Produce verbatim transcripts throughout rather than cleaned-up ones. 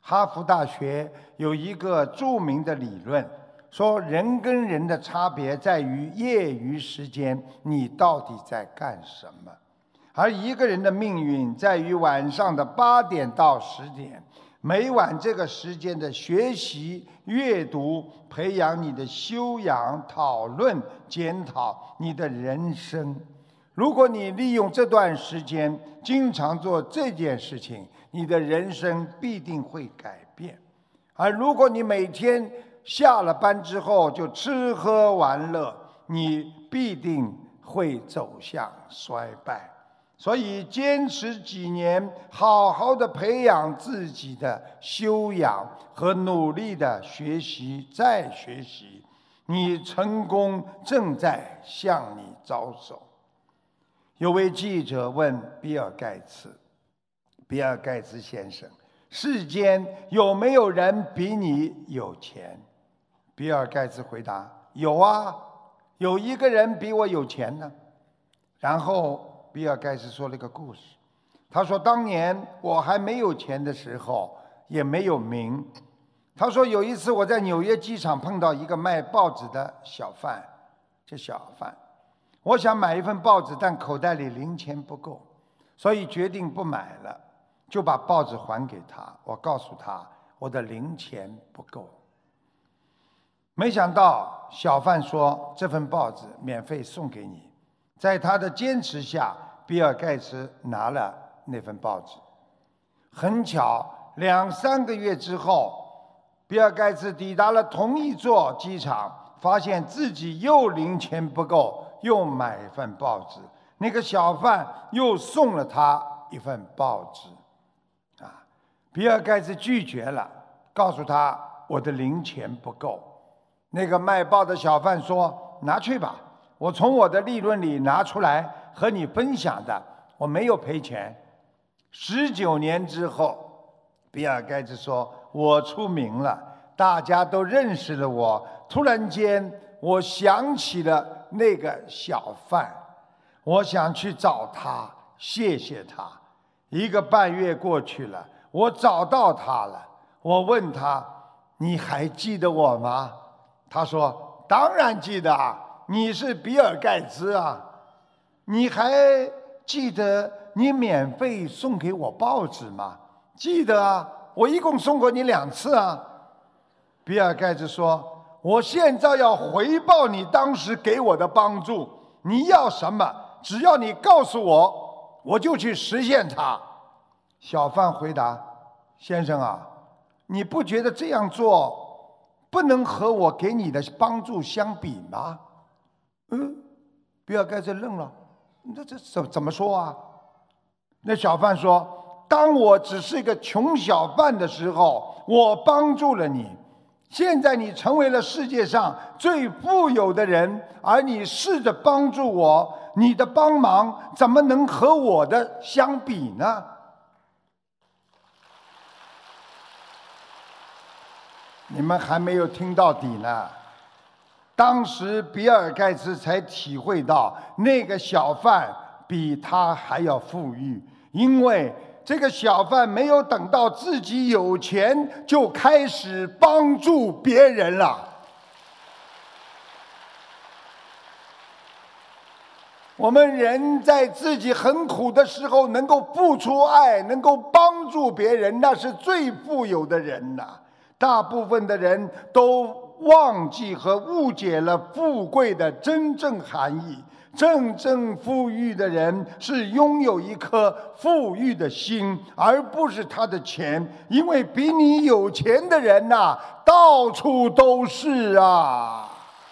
哈佛大学有一个著名的理论，说人跟人的差别在于业余时间你到底在干什么，而一个人的命运在于晚上的八点到十点。每晚这个时间的学习、阅读，培养你的修养、讨论、检讨你的人生。如果你利用这段时间经常做这件事情，你的人生必定会改变。而如果你每天下了班之后就吃喝玩乐，你必定会走向衰败。所以坚持几年，好好的培养自己的修养和努力的学习，再学习，你成功正在向你招手。有位记者问比尔盖茨：“比尔盖茨先生，世间有没有人比你有钱？”比尔盖茨回答：“有啊，有一个人比我有钱呢。”然后比尔盖茨说了一个故事，他说当年我还没有钱的时候，也没有名。他说有一次我在纽约机场碰到一个卖报纸的小贩，这小贩，我想买一份报纸，但口袋里零钱不够，所以决定不买了，就把报纸还给他。我告诉他我的零钱不够。没想到小贩说这份报纸免费送给你。在他的坚持下，比尔盖茨拿了那份报纸。很巧，两三个月之后，比尔盖茨抵达了同一座机场，发现自己又零钱不够，又买一份报纸。那个小贩又送了他一份报纸。啊，比尔盖茨拒绝了，告诉他我的零钱不够。那个卖报的小贩说：“拿去吧。我从我的利润里拿出来和你分享的，我没有赔钱。”十九年之后，比尔盖茨说：“我出名了，大家都认识了我。突然间，我想起了那个小贩，我想去找他，谢谢他。一个半月过去了，我找到他了。我问他：你还记得我吗？他说：当然记得啊。你是比尔盖茨啊，你还记得你免费送给我报纸吗？记得啊，我一共送过你两次啊。比尔盖茨说：我现在要回报你当时给我的帮助，你要什么，只要你告诉我，我就去实现它。小贩回答：先生啊，你不觉得这样做不能和我给你的帮助相比吗？嗯，比尔盖茨愣了，那这怎怎么说啊？那小贩说：当我只是一个穷小贩的时候，我帮助了你，现在你成为了世界上最富有的人，而你试着帮助我，你的帮忙怎么能和我的相比呢？你们还没有听到底呢。当时比尔盖茨才体会到那个小贩比他还要富裕，因为这个小贩没有等到自己有钱就开始帮助别人了。我们人在自己很苦的时候能够付出爱，能够帮助别人，那是最富有的人呐。大部分的人都忘记和误解了富贵的真正含义。真正富裕的人是拥有一颗富裕的心，而不是他的钱，因为比你有钱的人呐、啊，到处都是啊。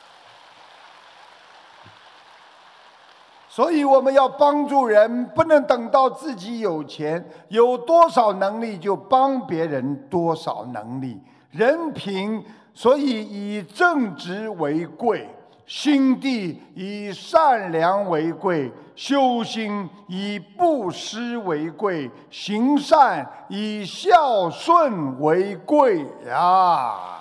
所以我们要帮助人，不能等到自己有钱，有多少能力就帮别人多少能力。人品，所以以正直为贵，心地以善良为贵，修心以布施为贵，行善以孝顺为贵呀。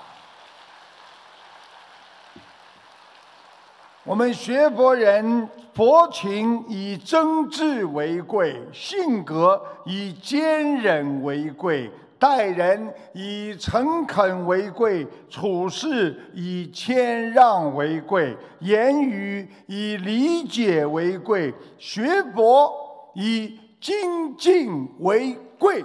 我们学佛人，佛情以真挚为贵，性格以坚忍为贵， 待人以诚恳为贵，处事以谦让为贵，言语以理解为贵，学博以精进为贵。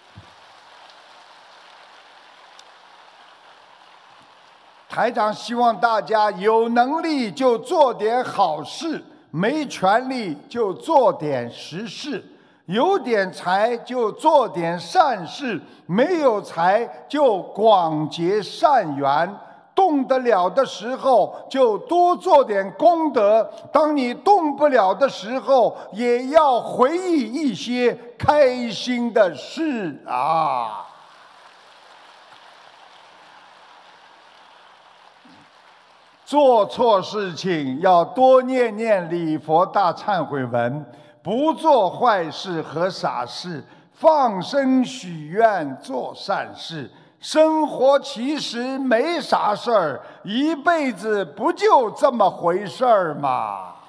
台长希望大家有能力就做点好事，没权力就做点实事，有点财就做点善事，没有财就广结善缘。动得了的时候就多做点功德，当你动不了的时候，也要回忆一些开心的事啊。做错事情要多念念礼佛大忏悔文，不做坏事和傻事，放生许愿做善事。生活其实没啥事儿，一辈子不就这么回事儿吗？